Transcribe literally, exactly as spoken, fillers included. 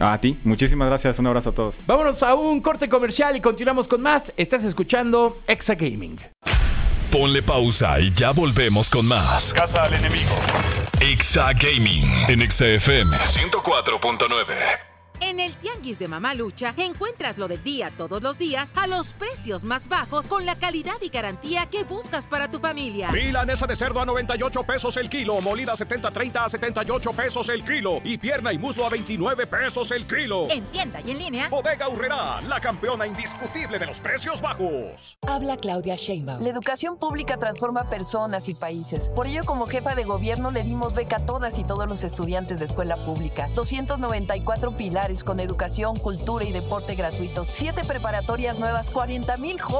A ti, muchísimas gracias, un abrazo a todos. Vámonos a un corte comercial y continuamos con más. Estás escuchando Exa Gaming. Ponle pausa y ya volvemos con más. Casa al enemigo. Exa Gaming en Exa F M ciento cuatro punto nueve. En el Tianguis de Mamalucha encuentras lo del día todos los días a los precios más bajos con la calidad y garantía que buscas para tu familia. Milanesa de cerdo a noventa y ocho pesos el kilo, molida setenta treinta a setenta y ocho pesos el kilo y pierna y muslo a veintinueve pesos el kilo. En tienda y en línea. Bodega Aurrerá, la campeona indiscutible de los precios bajos. Habla Claudia Sheinbaum. La educación pública transforma personas y países. Por ello, como jefa de gobierno, le dimos beca a todas y todos los estudiantes de escuela pública. doscientos noventa y cuatro pilares con educación, cultura y deporte gratuitos. Siete preparatorias nuevas, cuarenta mil jóvenes